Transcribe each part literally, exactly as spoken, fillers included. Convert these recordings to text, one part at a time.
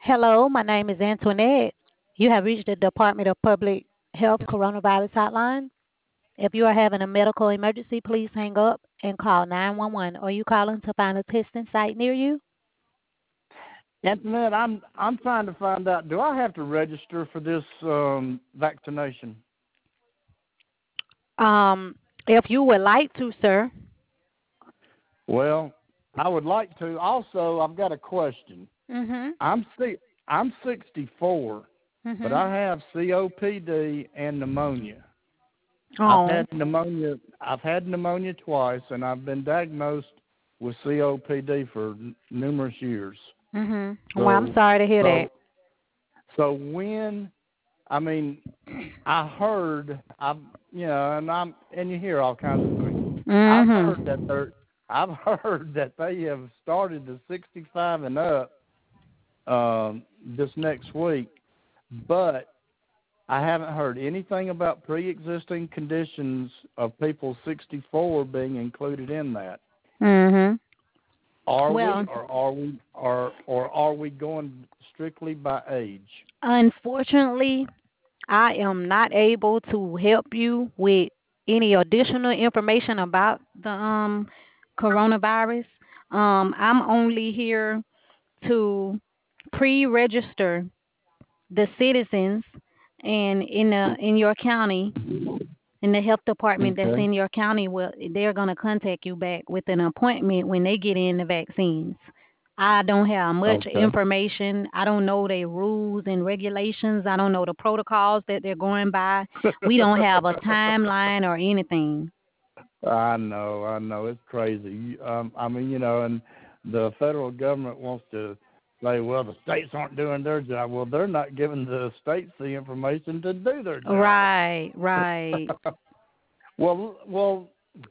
Hello, my name is Antoinette. You have reached the Department of Public Health Coronavirus Hotline. If you are having a medical emergency, please hang up and call nine one one. Are you calling to find a testing site near you? Antoinette, I'm I'm trying to find out. Do I have to register for this um, vaccination? Um, if you would like to, sir. Well, I would like to. Also, I've got a question. Mhm. I'm si- I'm sixty-four, but Mhm. I have C O P D and pneumonia. I've Oh. had pneumonia. I've had pneumonia twice, and I've been diagnosed with C O P D for n- numerous years. Mhm. Well, I'm So, sorry to hear that. so, so when I mean, I heard, I've, you know, and I'm, and you hear all kinds of things. I've heard that Mhm. they're, I've heard that they have started the sixty-five and up um, this next week, but I haven't heard anything about pre-existing conditions of people sixty-four being included in that. Mhm. Are we, Well, or are we, or or are we going strictly by age? unfortunately, I am not able to help you with any additional information about the um coronavirus. Um, I'm only here to pre-register the citizens and in the in your county, in the health department that's Okay. in your county. Well, they're gonna contact you back with an appointment when they get in the vaccines. I don't have much Okay. information. I don't know their rules and regulations. I don't know the protocols that they're going by. We don't have a timeline or anything. I know, I know, it's crazy. Um, I mean, you know, and the federal government wants to say, well, the states aren't doing their job. Well, they're not giving the states the information to do their job. Right, right. well, well,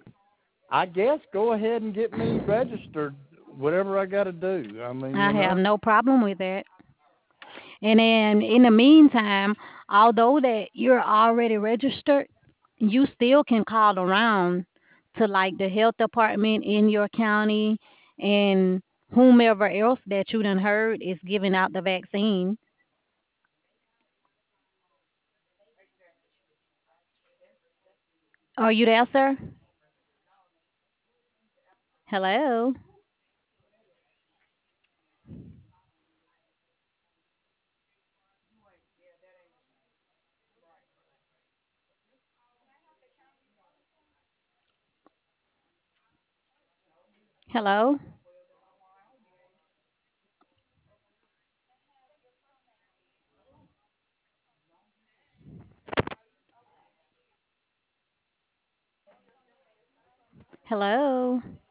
I guess go ahead and get me registered. Whatever I got to do. I mean, I you have know. no problem with that. And then in the meantime, although that you're already registered, you still can call around to like the health department in your county and whomever else that you done heard is giving out the vaccine. Are you there, sir? Hello? Hello? Hello?